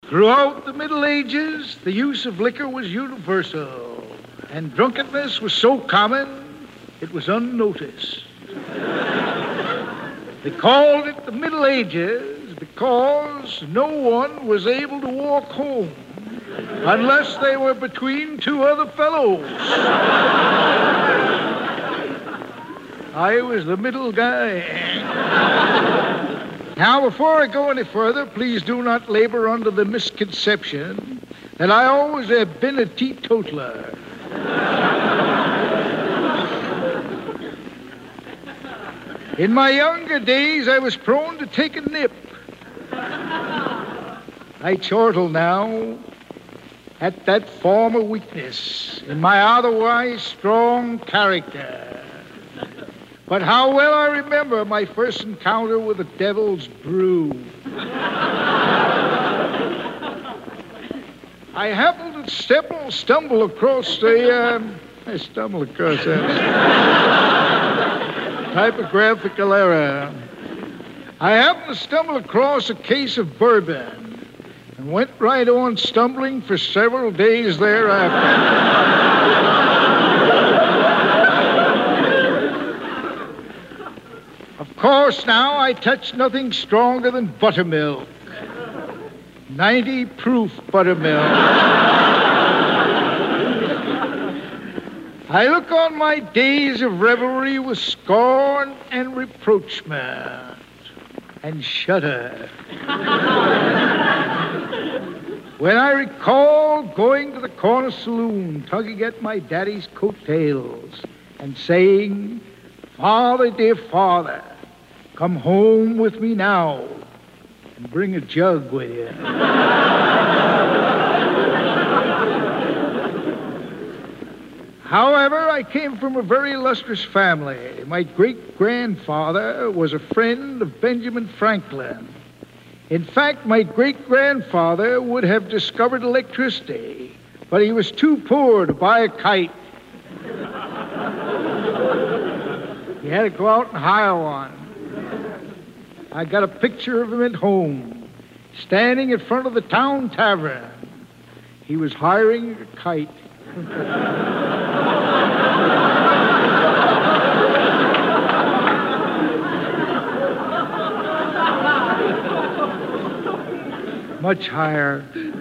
Throughout the Middle Ages, the use of liquor was universal, and drunkenness was so common, it was unnoticed. They called it the Middle Ages because no one was able to walk home unless they were between two other fellows. I was the middle guy. Now, before I go any further, please do not labor under the misconception that I always have been a teetotaler. In my younger days, I was prone to take a nip. I chortle now at that former weakness in my otherwise strong character. But how well I remember my first encounter with the devil's brew. I happened to stumble across that typographical error. I happened to stumble across a case of bourbon and went right on stumbling for several days thereafter. Of course, now I touch nothing stronger than buttermilk. 90 proof buttermilk. I look on my days of revelry with scorn and reproachment and shudder when I recall going to the corner saloon, tugging at my daddy's coattails and saying, "Father, dear father, come home with me now and bring a jug with you." However, I came from a very illustrious family. My great-grandfather was a friend of Benjamin Franklin. In fact, my great-grandfather would have discovered electricity, but he was too poor to buy a kite. He had to go out and hire one. I got a picture of him at home, standing in front of the town tavern. He was hiring a kite. Much higher.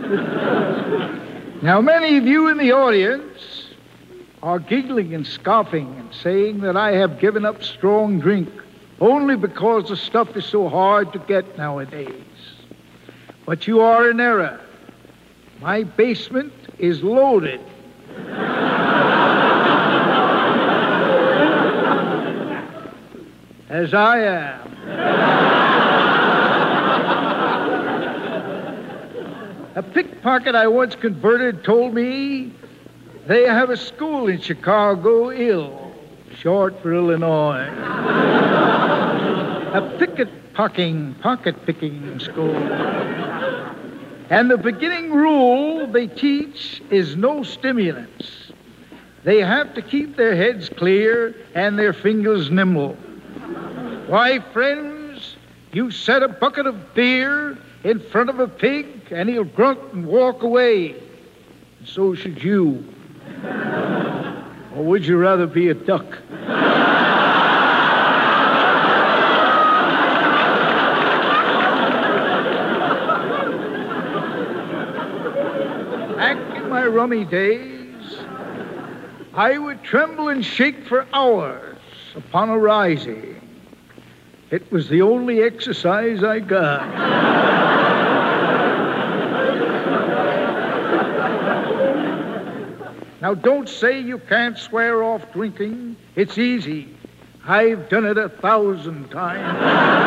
Now, many of you in the audience are giggling and scoffing and saying that I have given up strong drink only because the stuff is so hard to get nowadays. But you are in error. My basement is loaded. As I am. A pickpocket I once converted told me they have a school in Chicago, short for Illinois. A pocket-picking school. And the beginning rule they teach is no stimulants. They have to keep their heads clear and their fingers nimble. Why, friends, you set a bucket of beer in front of a pig and he'll grunt and walk away. And so should you. Or would you rather be a duck? Back in my rummy days, I would tremble and shake for hours upon arising. It was the only exercise I got. Now, don't say you can't swear off drinking. It's easy. I've done it 1,000 times.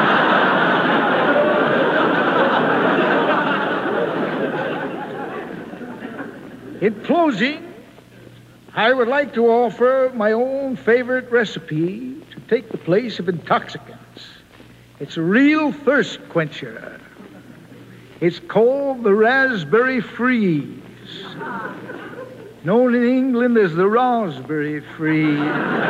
In closing, I would like to offer my own favorite recipe to take the place of intoxicants. It's a real thirst quencher. It's called the Raspberry Freeze, known in England as the Raspberry Freeze.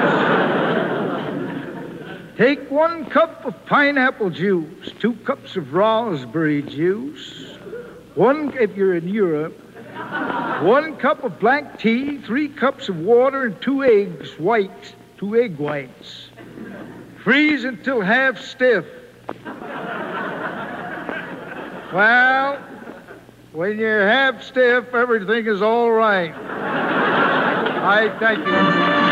Take 1 cup of pineapple juice, 2 cups of raspberry juice, If you're in Europe, 1 cup of black tea, 3 cups of water, and 2 eggs, whites, 2 egg whites. Freeze until half stiff. Well, when you're half stiff, everything is all right. I thank you.